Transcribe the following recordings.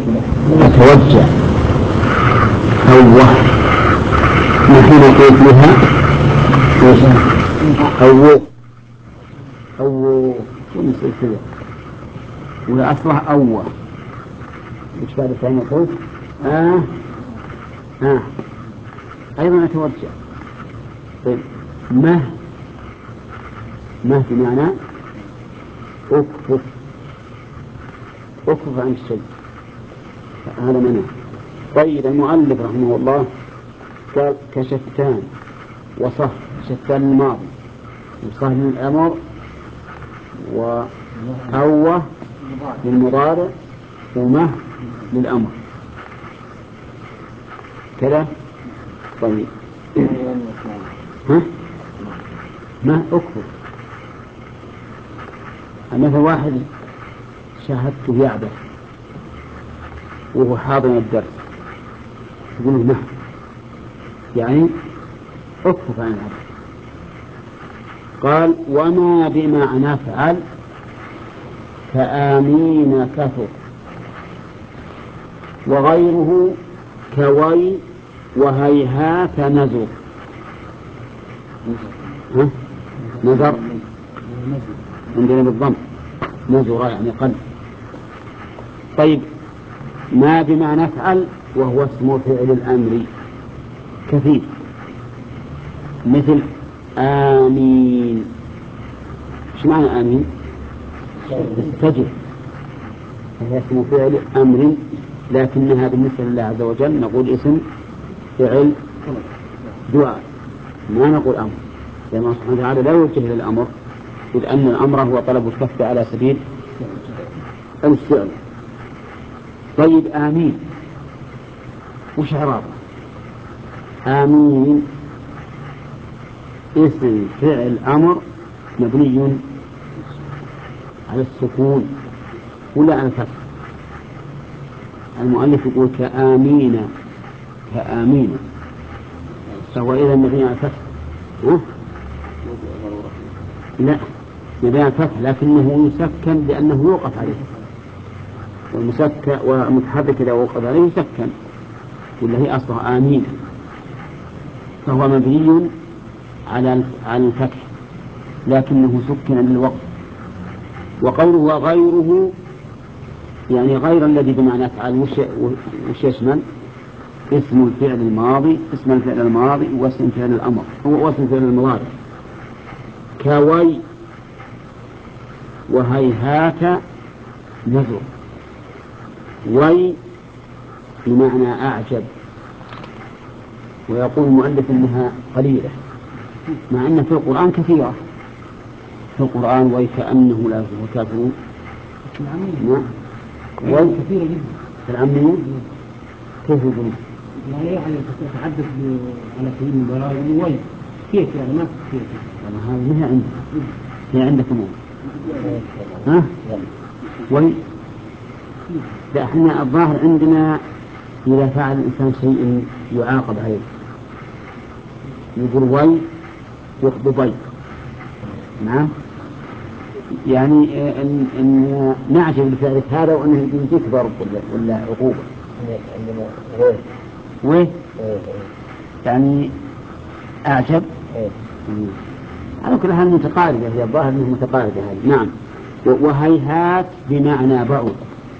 يتوجع أوه نحن نقول فيها أوه ونصير كذا والأصلها أوه إيش بعد الثاني يقول أيضا يتوجع. طيب ما بمعنى أكفف عن الشيء، هذا منه. طيب المؤلف رحمه الله قال كشتان وصه، شتان الماضي وصه للأمر وأوه للمضارع ومه للأمر كذا. طيب ما أكفر مثل واحد شاهدته يعبث وهو حاضر الدرس يقول له نعم، يعني أكفف عن العبث. قال وما بمعنى فعل كآمين كفر، وغيره كوي وهيهات نزر. نزر عندنا بالضم، نزر يعني قلب. طيب ما بمعنى فعل وهو اسم فعل الأمر كثير، مثل آمين. ايش معنى آمين؟ استجب، هي اسم فعل أمر، لكنها بالنسبة لله عز وجل نقول اسم فعل دعاء، ما نقول أمر، لأن الله سبحانه وتعالى لا يوجه إلى الأمر، إذ أن الأمر هو طلب الكف على سبيل الفعل. طيب آمين وش إعرابه؟ آمين اسم فعل أمر مبني على السكون ولا على الفتح. المؤلف يقول كآمين فهو إذا مبني على الفتح. لا مبني على الفتح، لكنه يسكن لأنه يوقف عليه، والمتحرك إذا وقف عليه يسكن، ولا هي أصلها آمين، فهو مبني على الفتح لكنه سكن للوقف. وقوله وغيره يعني غير الذي بمعنى فعل وش يشمل؟ اسم الفعل الماضي واسم فعل الأمر واسم فعل المضارع، كوي وهيهات نزر. وي بمعنى أعجب، ويقول المؤلف إنها قليلة مع أن في القرآن كثيرة، في القرآن وكأنه لا يفلح الكافرون. وي كثيرة جدا في العامية. كيف يقولون؟ لا يعني تتحدث على سبيل المبالغة وي كيف يعني ما كيف؟ هذه هي عندك، هي عندكم وي. لا احنا الظاهر عندنا إذا فعل الإنسان شيء يعاقب عليه يقول وي يخبطي. نعم يعني إن نعجب لفعلك هذا وأنه يجيك ضرب ولا عقوبة. ويه يعني أعجب على كل حال متقاربة، هي الظاهر أنها متقاربة هذه. نعم. وهيهات بمعنى بعد،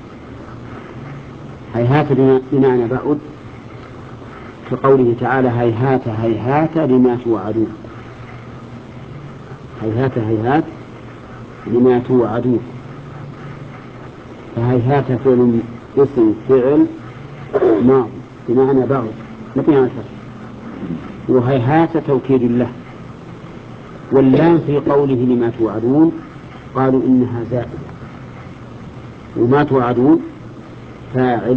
هيهات بمعنى بعد في قوله تعالى هيهات لما توعدون. هيهات لما توعدون، فهيهات فعل اسم فعل ماضي بمعنى بعد مبني على الفتح، وهيهات توكيد له. واللام في قوله لما توعدون قالوا إنها زائدة، وما توعدون فاعل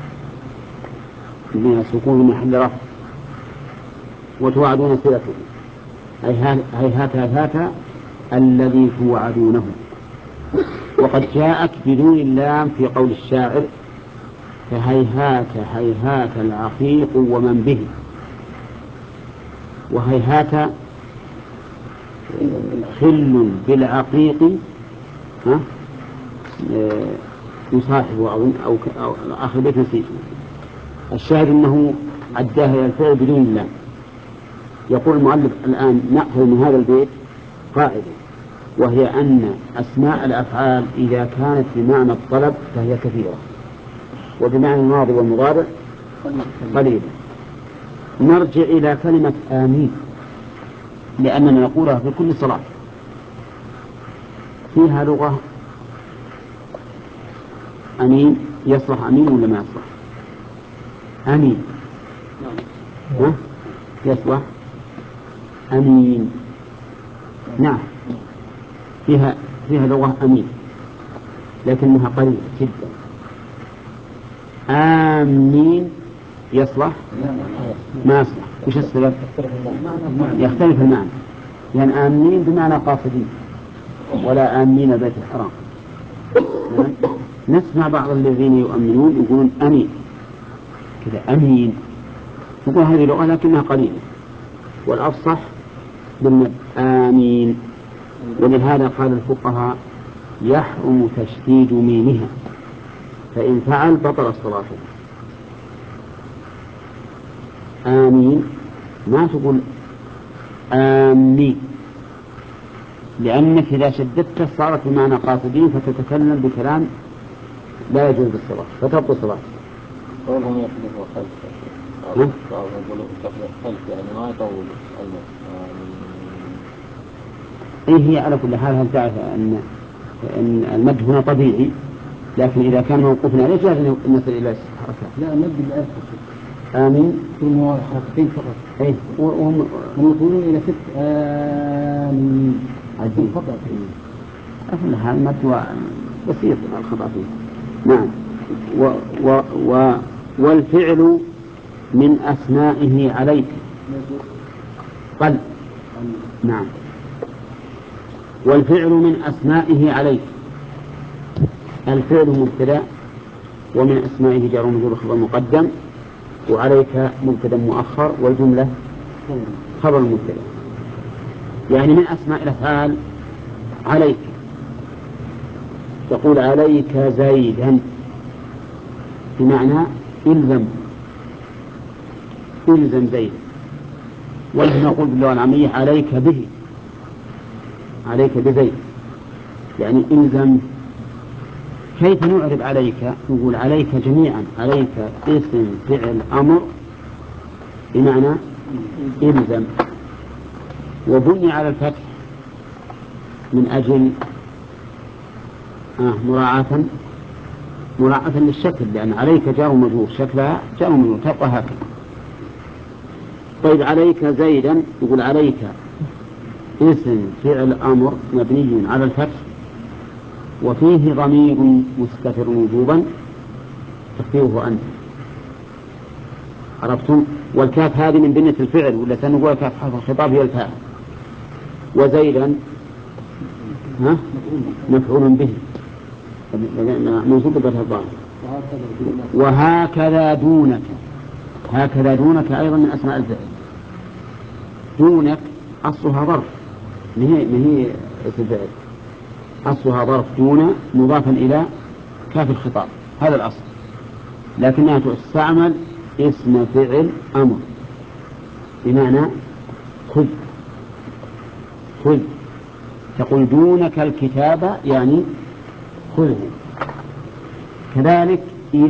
من سكون محل رفع، وتوعدون صلته هيهات الذي توعدونه. وقد جاءت بدون اللام في قول الشاعر فهيهات العقيق ومن به. وهيهات خل بالعقيق يصاحبه أو آخر بيت نسيت. الشاهد أنه عداها إلى الفعل بدون اللام. يقول المؤلف الآن نأخذ من هذا البيت قاعدة، وهي أن أسماء الأفعال إذا كانت بمعنى الطلب فهي كثيرة، وبمعنى الماضي والمضارع قليلة. نرجع إلى كلمة آمين، لأننا نقولها في كل صلاة. فيها لغة أمين، يصلح أمين ولا ما يصلح؟ أمين يصلح أمين. نعم فيها لغة أمين، لكنها قليلة جدا. آمين يصلح ما يصلح. وش السبب؟ يختلف المعنى، لأن يعني آمين بمعنى قاصدين، ولا آمين بيت الحرام. نسمع بعض الذين يؤمنون يقولون أمين كذا أمين، نقول هذه لغة لكنها قليلة، والأفصح بالمد آمين. ولهذا قال الفقهاء يحرم تشديد ميمها، فإن فعل بطل الصلاة. آمين ما تقول آمين، لأنك إذا شددت صارت بمعنى قاصدين فتتكلم بكلام لا يجوز بالصلاة فتبطل الصلاة. قولهم يحدث وخلف يعني ما يطول هي على كل حال. هل تعرف أن المد هنا طبيعي، لكن إذا كان موقوفنا عليه جاز نصل إلى حركات. لا المد بالألف آمين ثم حركتين فقط. إيه وهم يوصلون إلى 6 آمين عجيب فقط. على كل حال المد بسيط الخطأ فيه. نعم. والفعل من أسمائه عليك قل. نعم. والفعل من أسمائه عليك. الفعل مبتدأ، ومن أسمائه جار ومجرور خبر مقدم، وعليك مبتدأ مؤخر، والجملة خبر مبتدأ. يعني من أسماء الأفعال عليك، تقول عليك زيدا بمعنى إلزم زيدا. ونحن نقول باللغة العامية عليك به، عليك بزيد يعني إلزم. كيف نعرب عليك؟ نقول عليك جميعا. عليك اسم فعل أمر بمعنى إلزم، وبني على الفتح من أجل مراعاة للشكل، لأن عليك جار ومجرور شكلها جار ومجرور تبقى هكذا. طيب عليك زيدا، يقول عليك اسم فعل أمر مبني على الفتح وفيه ضمير مستتر وجوبا تخفيه أنت. عرفتم؟ والكاف هذه من بنية الفعل، ولا سنقول كاف حرف الخطاب هي الفاعل. وزيدا مفعول به منصوب بفتح الضاد. وهكذا دونك. هكذا دونك أيضا من أسماء الفعل. دونك أصلها ظرف، من هي اسم فعل، أصلها ظرف دون مضافا إلى كاف الخطاب، هذا الأصل، لكنها تستعمل اسم فعل أمر بمعنى خذ. تقول دونك الكتاب يعني خذه. كذلك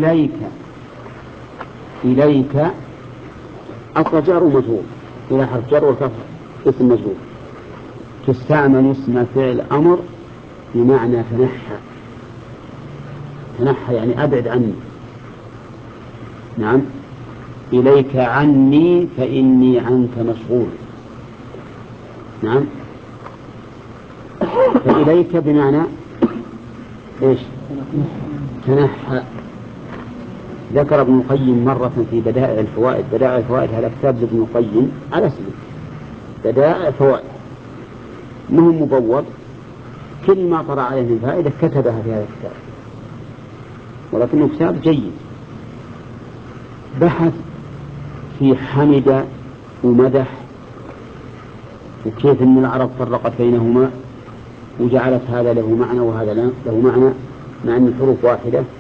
إليك أصل جار ومجرور إلى حرف جر وكفر اسم مجرور، تستعمل اسم فعل أمر بمعنى تنحى يعني أبعد عني. نعم. إليك عني فإني عنك مشغول. نعم. فإليك بمعنى إيش؟ تنحى. ذكر ابن القيم مرة في بدائع الفوائد. بدائع الفوائد هذا كتاب لابن القيم على اسمه بدائع الفوائد، مهم مبوض، كل ما طرأ عليه من فائدة كتبها في هذا الكتاب، ولكنه كتاب جيد. بحث في حمد ومدح، وكيف أن العرب فرقت بينهما وجعلت هذا له معنى وهذا له معنى، مع أن الحروف واحدة،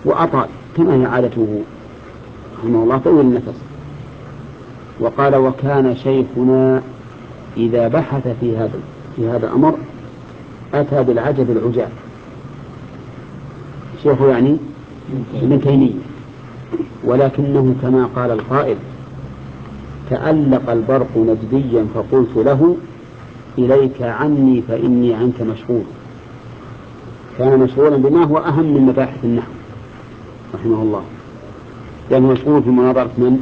وأطال كما هي عادته رحمه الله طول النفس. وقال وكان شيخنا إذا بحث في هذا الأمر أتى بالعجب العجاب. شيخه يعني ابن تيمية، ولكنه كما قال القائل تألق البرق نجديا فقلت له إليك عني فإني عنك مشغول. كان مشغولا بما هو أهم من مباحث النحو رحمه الله، لأنه مشغول في مناظرة من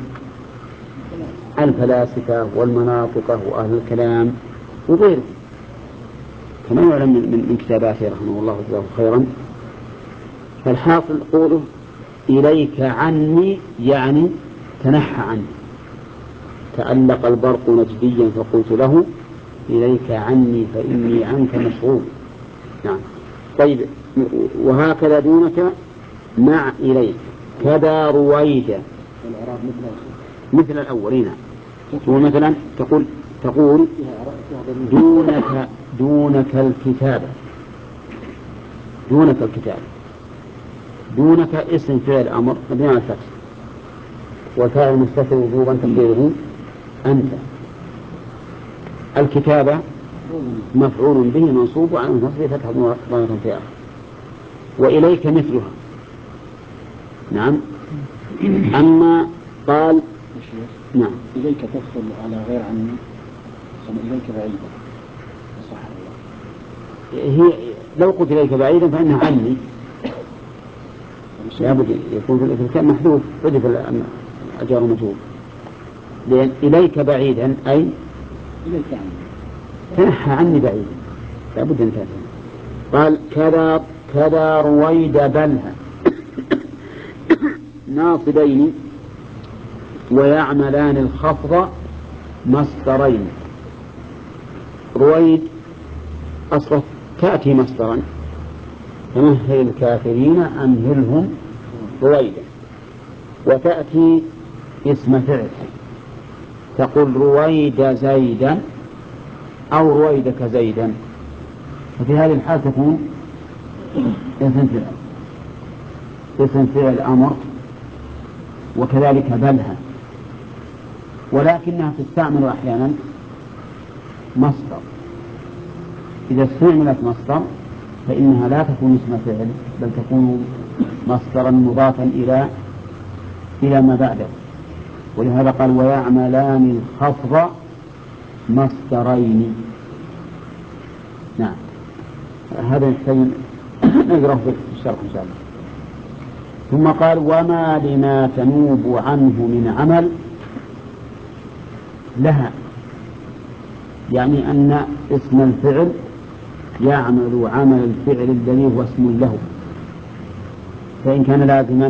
الفلاسفة والمناطقة وأهل الكلام وغيره كما يعلم من كتاباته رحمه الله جزاه خيرا. فالحاصل قوله إليك عني يعني تنحى عني. تألق البرق نجديا فقلت له إليك عني فإني عنك مشغول. نعم. طيب وهكذا دونك مع إليك كذا رويدا مثل الأولين. ومثلا تقول دونك الكتابة. دونك اسم فعل أمر مبني على الفتح والفاعل مستتر وجوبا تقديره أنت. الكتابة مفعول به منصوب وعلى النصب فتح ضمير في آخر. وإليك مثلها. نعم. أما قال نعم إليك تدخل على غير عني إليك بعيدا صح الله. هي لو قلت إليك بعيدا فإنها عني لابد يكون في الكلام محذوف حذف الجار مجهول. لأن إليك بعيدا أي إليك عني تنحى عني بعيدا لابد أن تفهم. قال كذا رويد بلها ناصبين ويعملان الخفض مصدرين. رويد أصلا تأتي مصدرا فمهل الكافرين أمهلهم رويدا. وتأتي اسم فعل تقول رويد زيدا أو رويدك زيدا. ففي هذه الحال تكون اسم فعل أمر وكذلك بلها. ولكنها تستعمل أحيانا مصدر. إذا استعملت مصدر فإنها لا تكون اسم فعل بل تكون مصدرا مضافا إلى ما بعده. ولهذا قال ويعملان الخفض مصدرين. نعم. هذا يحتاج نقرأه في الشرح إن شاء الله. ثم قال وما لما تنوب عنه من عمل لها، يعني أن اسم الفعل يعمل عمل الفعل الذي هو اسم له. فإن كان لازما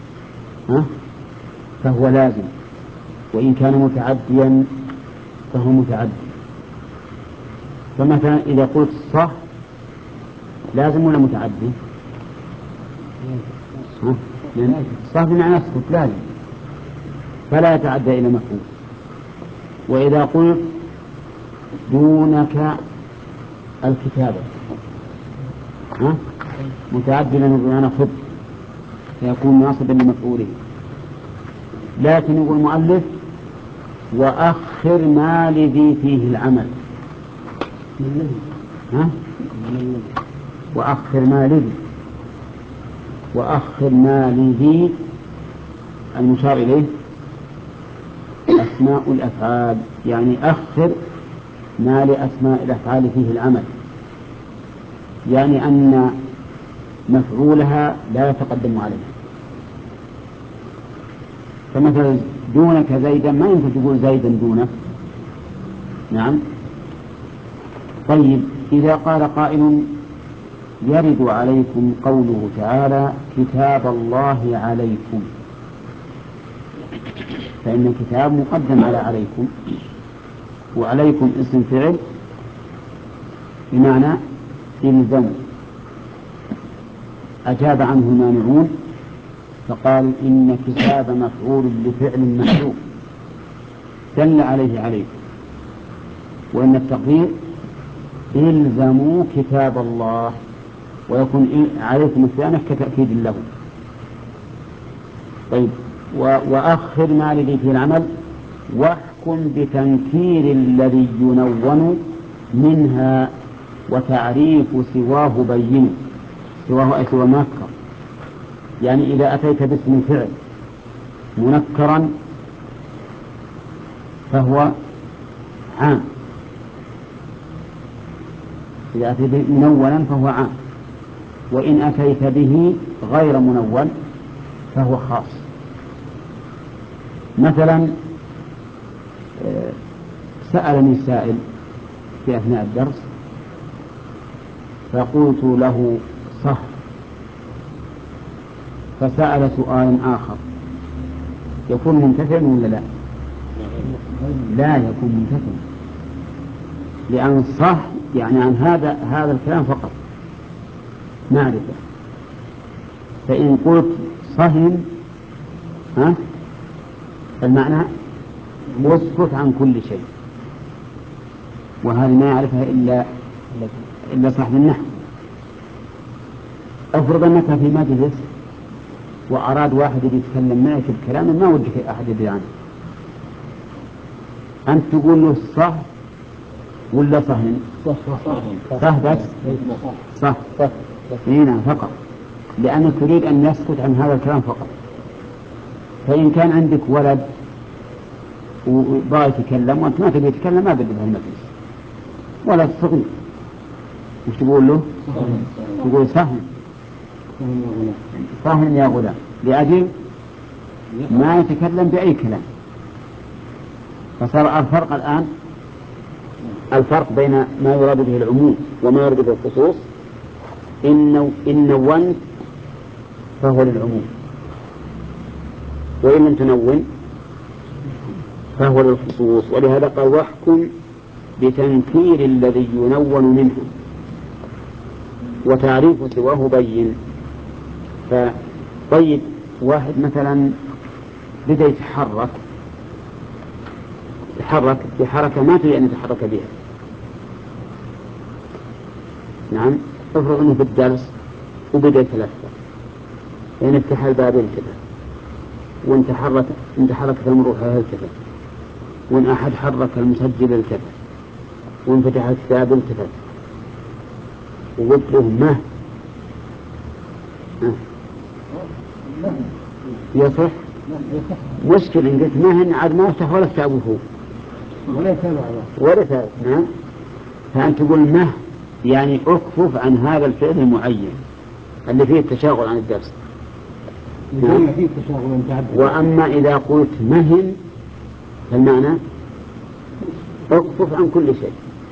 فهو لازم، وإن كان متعديا فهو متعدي. فمثلا إذا قلت صح لازم ولا متعدي؟ صح بمعنى اسكت لازم فلا يتعدى إلى مفعول. وإذا قلت دونك الكتابة متعدي لأنه بمعنى خذ فيكون ناصبا لمفعوله. لكن يقول المؤلف وأخر ما لذي فيه العمل. وأخر ما لذي المشار إليه أسماء الأفعال، يعني أخر ما لأسماء الأفعال فيه العمل، يعني أن مفعولها لا يتقدم عليها. فمثلا دونك زيدا ما يمكن تقول زيدا دونك. نعم. طيب إذا قال قائل يرد عليكم قوله تعالى كتاب الله عليكم، فإن الكتاب مقدم على عليكم، وعليكم اسم فعل بمعنى إلزم. أجاب عنه المانعون فقال إن كتاب مفعول لفعل محذوف دل عليه عليكم، وإن التقدير إلزموا كتاب الله، ويكون عليكم الثانية كتأكيد له. طيب وأخر ما لدي في العمل واحكم بتنكير الذي ينون منها وتعريف سواه بين. سواه أي سوى منكر، يعني إذا أتيت باسم فعل منكرا فهو عام، إذا أتيت منونا فهو عام، وإن أتيت به غير منون فهو خاص. مثلا سألني سائل في أثناء الدرس فقلت له صح، فسأل سؤال آخر، يكون ممتثلا ولا لا؟ لا يكون ممتثلا، لأن صح يعني عن هذا الكلام فقط معرفة. فإن قلت صهن المعنى واسكت عن كل شيء، وهذا ما يعرفها إلا صاحب النحو. أفرض أنك في مجلس وأراد واحد يتكلم معك بكلام ما ودك أحد يدري عنه، أنت تقول له صح ولا صهن؟ صح بس صح هنا فقط، لأنك تريد أن يسكت عن هذا الكلام فقط. فإن كان عندك ولد وبغى يتكلم وأنت ما تبي تتكلم ما بدي بهالمجلس، ولد صغير، وش تقول له؟ تقول صهن يا غلام، لأجل ما يتكلم بأي كلام. فصار الفرق الآن الفرق بين ما يراد به العموم وما يراد به الخصوص، إن نونت فهو للعموم، وإن لم تنون فهو للخصوص. ولهذا قال واحكم بتنكير الذي ينون منه وتعريف سواه بين. فطيب واحد مثلا بدأ يتحرك بحركة ما تريد أن يتحرك بها. نعم، افرض أنه في الدرس وبدأ يتلفت، يعني افتح الباب التفت، وانت حركت المروحة التفت، وان أحد حرك المسجل التفت، وانفتح الكتاب التفت، وقلت له ما يصح؟ مشكلة إن قلت ما هن عاد ما يفتح ولا كتابه هو ولا تابع. نعم، فأنت تقول ما يعني أكفف عن هذا الفعل المعين اللي فيه التشاغل عن الدرس. وأما إذا قلت مهن فالمعنى أكفف عن كل شيء،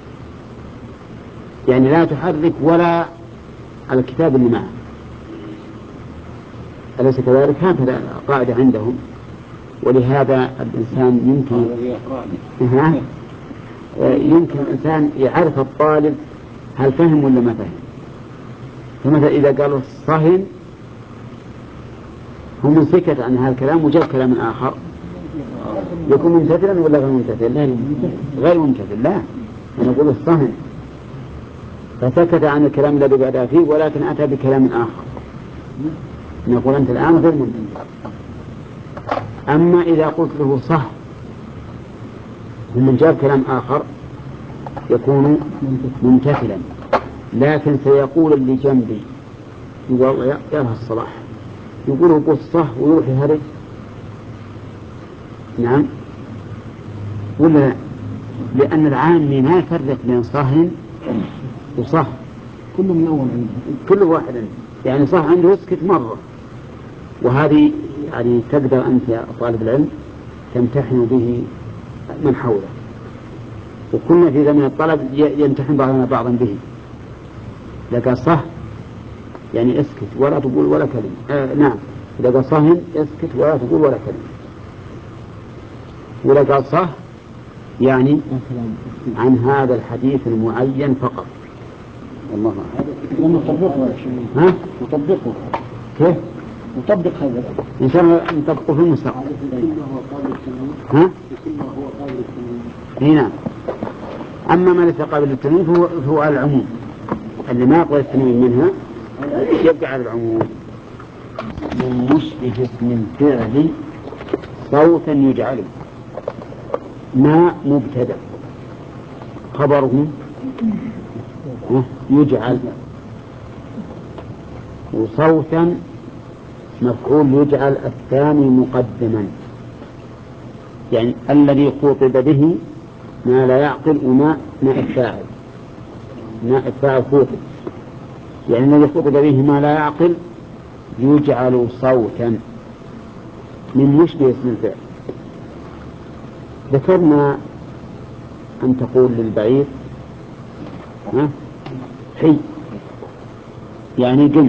يعني لا تحرك ولا على الكتاب اللي معه. أليس كذلك؟ هكذا قاعدة عندهم. ولهذا الإنسان يمكن الإنسان يعرف الطالب هل فهم ولا ما فهم. فمثلا إذا قالوا صهن هم سكت عن هذا الكلام وجاء كلام آخر، يكون ممتثلا ولا غير ممتثل؟ غير ممتثل. لا، نقول الصهن فسكت عن الكلام الذي بدأ فيه ولكن أتى بكلام آخر، نقول أنت الآن غير ممتثل. أما إذا قلت له صح ومن جاب كلام آخر يكون ممتثلا، لكن سيقول اللي جنبي يقول الله يا لها الصلاح، يقول قل صح ويروح يهرج. نعم ولا لا؟ لأن العامي ما يفرق بين صهن وصح، كل واحد عنده يعني صح عنده يسكت مرة، وهذه يعني تقدر أنت يا طالب العلم تمتحن به من حوله، وكنا في زمن الطلب يمتحن بعضنا بعضا به. لقى صح يعني اسكت ولا تقول ولا كلمة. نعم، لقى صهن اسكت ولا تقول ولا كلمة. ولقى صح يعني عن هذا الحديث المعين فقط. والله نطبقه كيف؟ نطبق هذا إن شاء الله نطبقه في المستقبل. هنا أما ما ليس قابل للتنوين فهو على العموم، اللي ما يقبل التنوين منها يبقى على العموم. من مشبه اسم الفعل صوتا يجعل ما مبتدأ خبره يجعل وصوتا مفعول يجعل الثاني مقدما، يعني الذي خوطب به ما لا يعقل وما نائب فاعل خوطب، يعني الذي خوطب به ما لا يعقل يجعل صوتا من مشبه اسم الفعل. ذكرنا أن تقول للبعير حي يعني قم،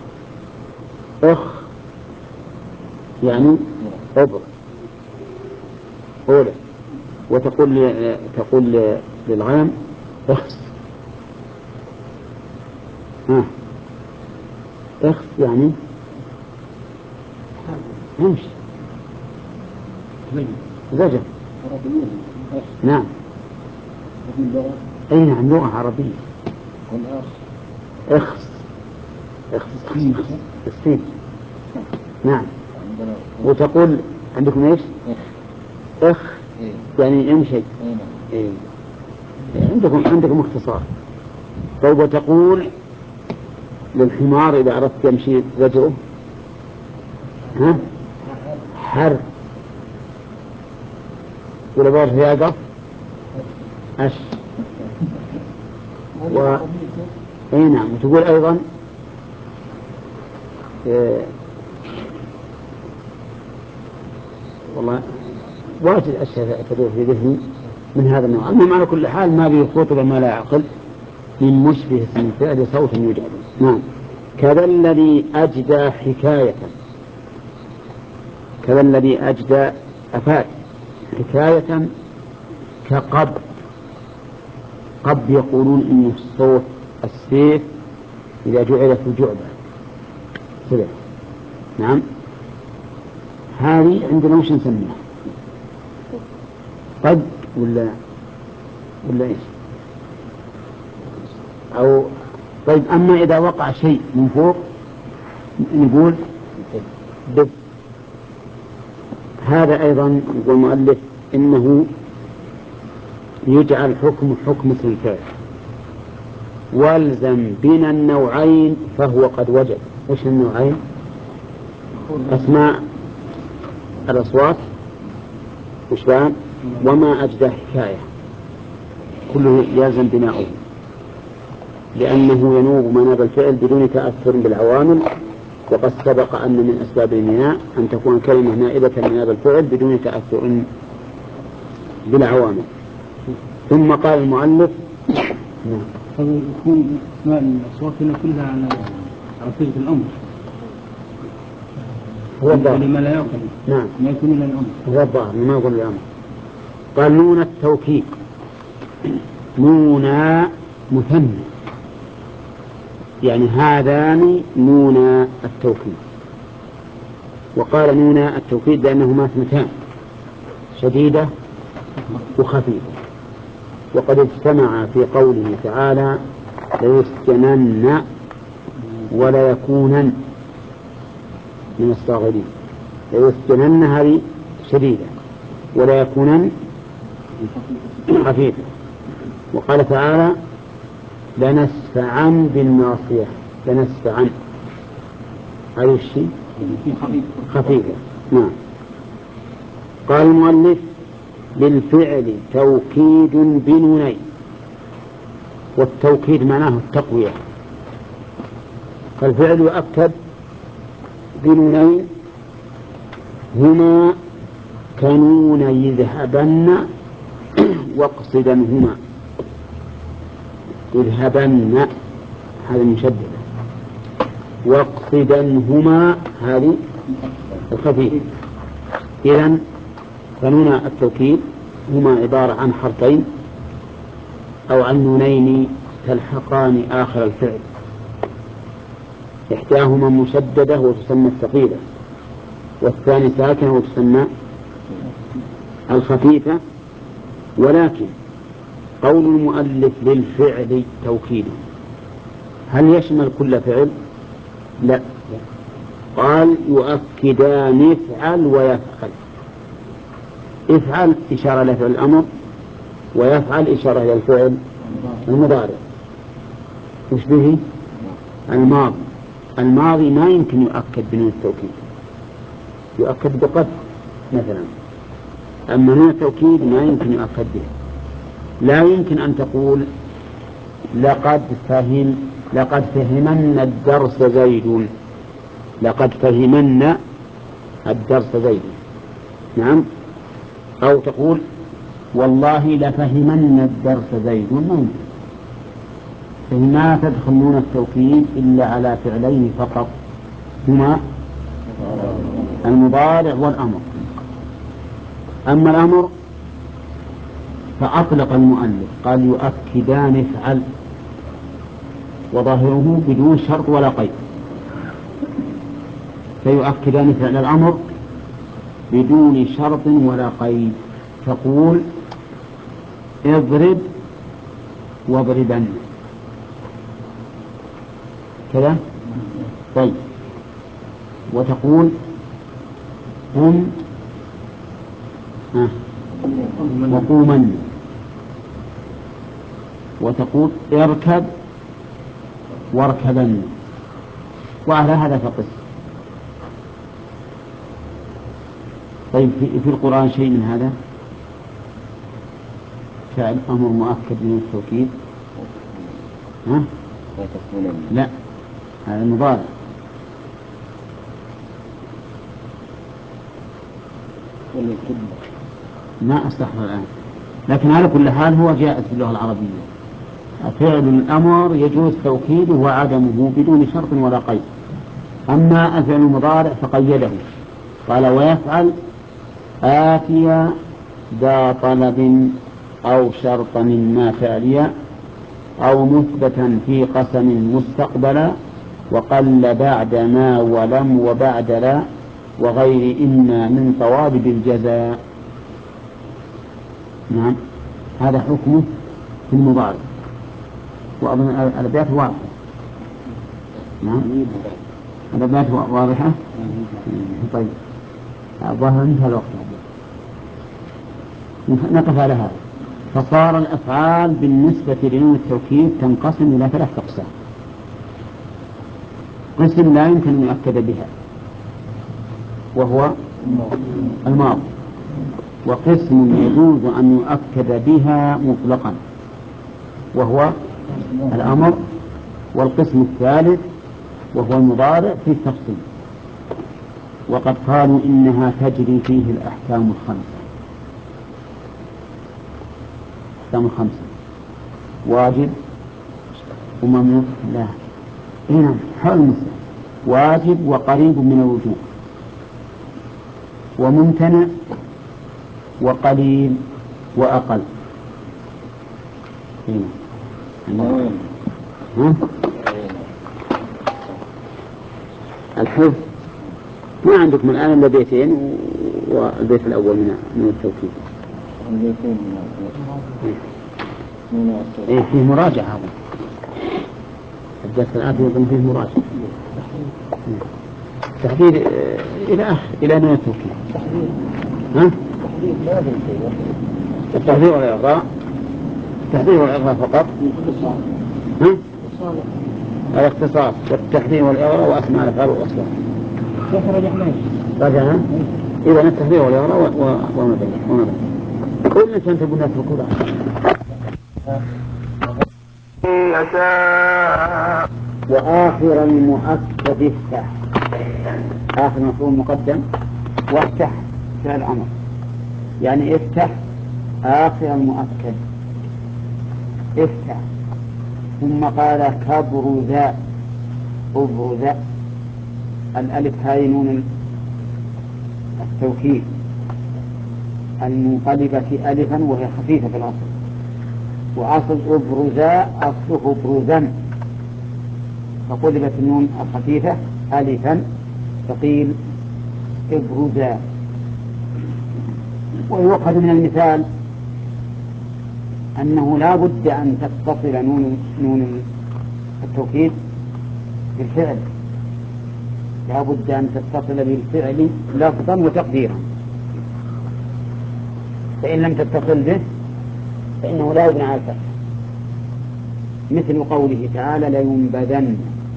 أخ يعني عبر أولى، تقول للغنم اخس، اخس يعني امشي زجر. نعم أي نعم لغة عربية. اخس السين. نعم. وتقول عندكم ايش؟ اخ يعني امشي. إيه. عندكم اختصار. طيب وتقول للحمار إذا أردت يمشي زجره حر، ولا بارف يقف أش أي نعم. وتقول أيضا والله واجد أشياء تدور في ذهني من هذا النوع. المهم على كل حال ما بيخوطب ما لا يعقل من مشبه اسم الفعل صوت يجعل. نعم. كذا الذي أجدى حكاية، كذا الذي أجدى أفاد حكاية كقب. قب يقولون إنه صوت السيف إذا جعل في الجعبة كذا. نعم. هذه عندنا وش نسميها؟ قد ولا إيش؟ أو طيب أما إذا وقع شيء من فوق نقول دب. هذا أيضا يقول المؤلف إنه يجعل حكم اسم الفعل. والزم بنا النوعين فهو قد وجد. وش النوعين؟ أسماء الأصوات وشبان وما أجدى حكاية كله يلزم بناؤه، لأنه ينوب مناب الفعل بدون تأثر بالعوامل. وقد سبق أن من أسباب البناء أن تكون كلمة نائبة مناب الفعل بدون تأثر بالعوامل. ثم قال المؤلف يكون أسماء الأصوات هنا كلها على صيغة الأمر. هو الظاهر لما لا يعقل. نعم ما يكون إلا الأمر. هو الظاهر ما يقول الأمر. قال نون التوكيد نونا مثنى، يعني هذان نونا التوكيد. وقال نونا التوكيد لأنهما اثنتان شديدة وخفيفة، وقد اجتمع في قوله تعالى ليسجنن ولا يكونن من الصاغرين. ليسجنن هذه شديدة ولا يكونن خفيفة. وقال تعالى لنسفعن بالناصية. لنسفعن هذا الشيء خفيفة. نعم. قال المؤلف للفعل توكيد بنونين، والتوكيد معناه التقوية، فالفعل يؤكد بنونين هما كنون يذهبن واقصدنهما. يذهبن هذه مشددة، واقصدنهما هذه الخفيفة. إذن فنون التوكيد هما عبارة عن حرفين أو عن نونين تلحقان آخر الفعل، إحداهما مشددة وتسمى الثقيلة، والثاني ساكنة وتسمى الخفيفة. ولكن قول المؤلف للفعل توكيد هل يشمل كل فعل؟ لا، قال يؤكدان افعل ويفعل. افعل إشارة إلى فعل الأمر، ويفعل إشارة إلى الفعل المضارع. وش به؟ الماضي. الماضي ما يمكن يؤكد بنون التوكيد، يؤكد بقد مثلا، أما نون التوكيد ما يمكن يؤكد به. لا يمكن أن تقول لقد فهمن الدرس زيد، لقد فهمن الدرس زيد، نعم. أو تقول والله لفهمن الدرس زيد، ممكن. فما تدخل نون التوكيد إلا على فعلين فقط، هما المضارع والأمر. أما الأمر فأطلق المؤلف قال يؤكدان افعل، وظاهره بدون شرط ولا قيد، فيؤكدان فعل الأمر بدون شرط ولا قيد. تقول اضرب واضربن كذا، طيب. وتقول قم وقومن، وتقول اركب واركبن، وعلى هذا فقس. طيب في القرآن شيء من هذا؟ فعل أمر مؤكد من التوكيد؟ لا، هذا المضارع. ما أستحضر الآن، لكن على كل حال هو جائز في اللغة العربية. فعل الأمر يجوز توكيده وعدمه بدون شرط ولا قيد. أما الفعل المضارع فقيده، قال ويفعل آتيا ذا طلب أو شرط مما فعليا أو مثبتا في قسم مستقبلا، وقل بعد ما ولم وبعد لا وغير إما من طوابب الجزاء. نعم، هذا حكمه في المضارع، وأظن الأبيات واضحة. نعم، الأبيات واضحة. طيب، الظاهر انتهى الوقت، نقف على هذا. فصار الأفعال بالنسبة لنون التوكيد تنقسم إلى 3 أقسام. قسم لا يمكن أن يؤكد بها وهو الماضي، وقسم يجوز أن يؤكد بها مطلقا وهو الأمر، والقسم الثالث وهو المضارع في التفصيل. وقد قالوا إنها تجري فيه الأحكام الخمسة. الأحكام الخمسة: واجب وممنوع، لا هنا حول المسلم، واجب وقريب من الوجوب، وممتنع وقليل وأقل. هنا الحفظ ما عندكم الآن إلا بيتين، والبيت الأول من التوكيد. فيه مراجعة، الدرس الآتي يظن فيه مراجعة، تحديد إلى نوع التوكيد. التحذير والإغراء، التحذير والإغراء فقط. الاختصاص والتحذير والإغراء وأسماء الأفعال والأصوات. رجعنا إذا التحذير والإغراء وما كل إنسان تقول لك القرآن وآخر المؤكد افتح. آخر مفعول مقدم، وافتح فعل أمر، يعني افتح آخر المؤكد، افتح. ثم قال كبرزاء، أبرزاء، الألف هاي نون التوكيد المنقلبة ألفا وهي خفيفة في الأصل، وأصل أبرزاء أصله بروزا، فقلبت النون الخفيفة ألفا فقيل ابرزا. ويؤخذ من المثال أنه لا بد أن تتصل نون التوكيد بالفعل، لا بد أن تتصل بالفعل لفظا وتقديرا، فإن لم تتصل به فإنه لا يبنى على الفتح، مثل قوله تعالى لينبذن،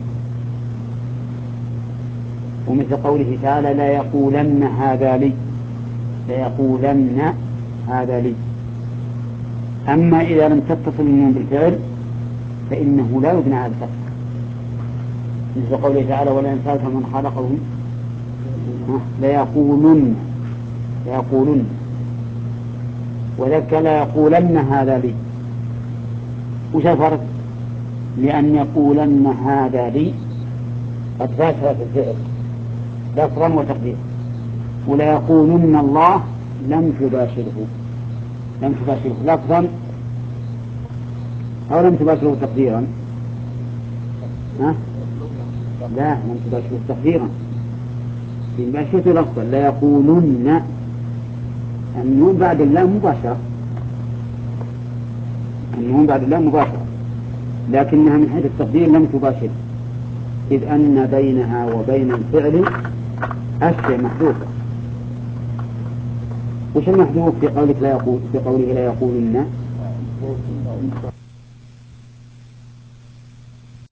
ومثل قوله تعالى لا يقولن هذا لي، لا يقولن هذا لي. أما إذا لم تتصل النون بالفعل فإنه لا يبنى على الفتح، مثل قوله تعالى ولا ينساك من خلقه ليقولن، ليقولن، وذلك لا يقولن هذا لي. وش الفرق؟ لأن يقولن هذا لي قد فاتها في الفعل لفظا وتقديرا، ولا يقولن الله لم تباشره، لم تباشره لفظا أو لم تباشره تقديرا. لا، لم تباشره تقديرا، تباشره لفظا. لا يقولن النون بعد اللام مباشرة، النون بعد اللام مباشرة، لكنها من حيث التقدير لم تباشر، إذ أن بينها وبين الفعل أشياء محذوفة. وش المحذوف في قولك لا يقول، في قوله لا يقولن؟